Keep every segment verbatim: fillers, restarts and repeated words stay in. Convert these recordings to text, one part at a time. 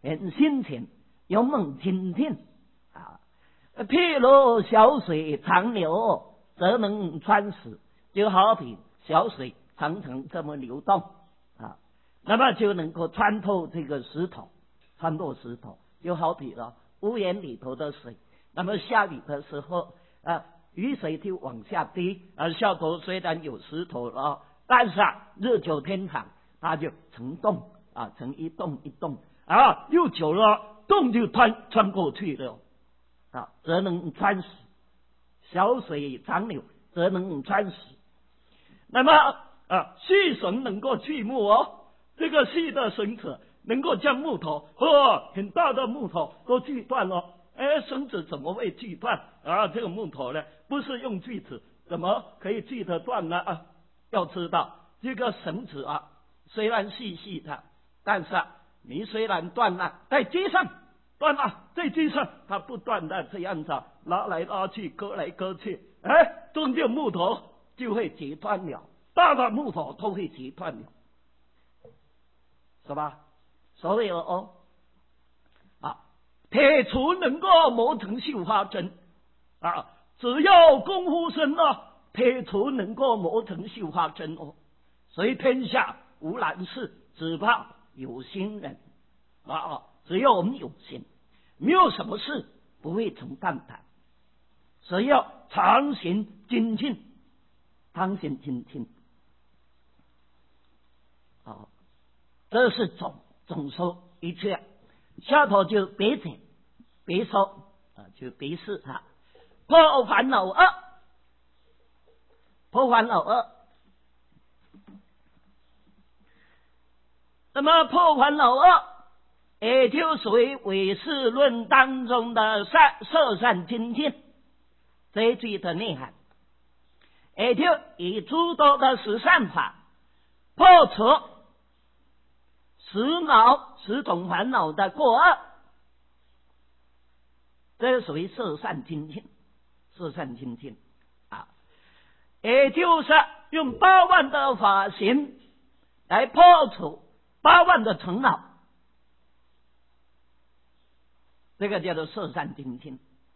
很辛勤，勇猛精进啊。譬如小水长流，则能穿石，就好比小水常常这么流动啊，那么就能够穿透这个石头，穿透石头，就好比了屋檐里头的水，那么下雨的时候啊，雨水就往下滴，而下头虽然有石头了，但是啊，日久天长，它就成洞啊，成一洞一洞啊，又久了，洞就穿穿过去了啊，则能穿石。小水长流，则能穿石。那么啊，细绳能够锯木哦，这个细的绳子能够将木头哦，很大的木头都锯断了。哎，绳子怎么会锯断啊？这个木头呢，不是用锯子，怎么可以锯得断呢？啊，要知道这个绳子啊，虽然细细的，但是啊，你虽然断了，在街上断了，在街上它不断的这样子拉来拉去，割来割去，哎，中间木头就会截断了，大的木头都会截断了，是吧？所以哦，啊，铁杵能够磨成绣花针啊，只要功夫深啊，铁杵能够磨成绣花针哦。所以天下无难事，只怕有心人啊！只要我们有心，没有什么事不会成蛋谈。所以要常行精进，常行精进。好，这是总总说一切，下头就别解，别说啊，就别事啊。破烦恼二，破烦恼二。那么破烦恼二，也就属于唯识论当中的善摄善精进这一句的内涵，也就以诸多的十善法破除十恼十种烦恼的过恶，这属于摄善精进，摄善精进啊，也就是用八万的法行来破除八万的尘恼，这个叫做摄善精进。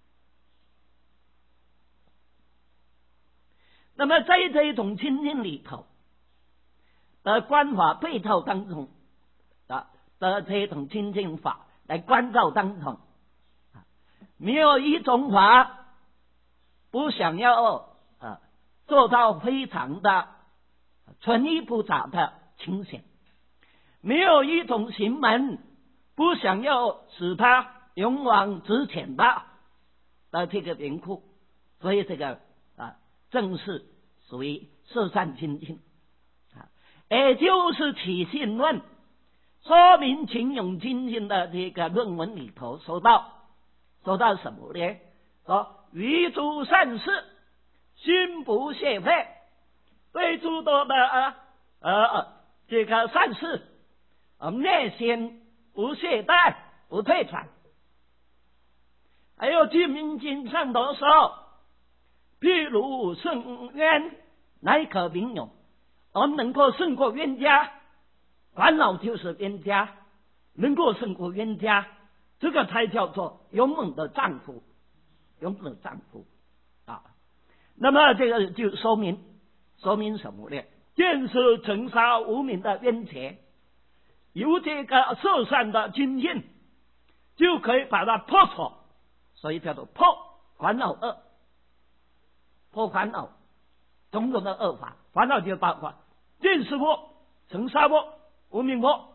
那么在这一种精进里头的观法配套当中啊的这一种精进法来关照当中，没有一种法不想要啊做到非常的纯一不杂的清醒，没有一种行门不想要使他勇往直前的的这个缘故，所以这个啊正是属于摄善精进啊，也就是起信论说明勤勇精进的这个论文里头说到说到什么呢？说于诸善事心不懈废，对诸多的呃呃这个善事啊内心不懈怠不退转。还有居民经上头说，譬如圣冤乃可名勇，而能够胜过冤家，烦恼就是冤家，能够胜过冤家，这个才叫做勇猛的丈夫，勇猛的丈夫啊。那么这个就说明说明什么呢？见识尘沙无名的冤结，由这个摄善的精进就可以把它破除，所以叫做破烦恼恶，破烦恼种种的恶法，烦恼就包括见识破、尘沙破、无名破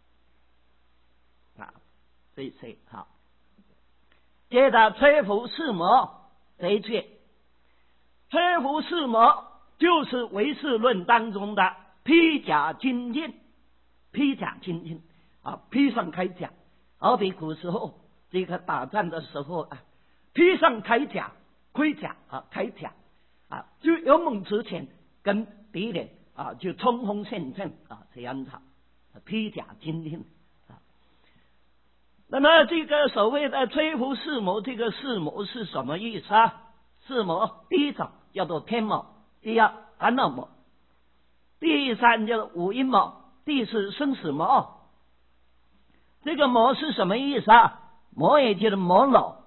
啊，这些好。接着摧伏四魔这一句，摧伏四魔就是唯识论当中的披甲精进，披甲精进啊，披上铠甲，好比古时候这个打仗的时候啊，披上铠甲、盔甲啊、铠甲啊，就勇猛直前，跟敌人啊就冲锋陷阵啊，这样子披甲精进啊。那么这个所谓的摧伏四魔，这个四魔是什么意思啊？四魔第一种叫做天魔，第二烦恼魔，第三叫做五阴魔，第四生死魔这个魔是什么意思啊？魔也就是魔老，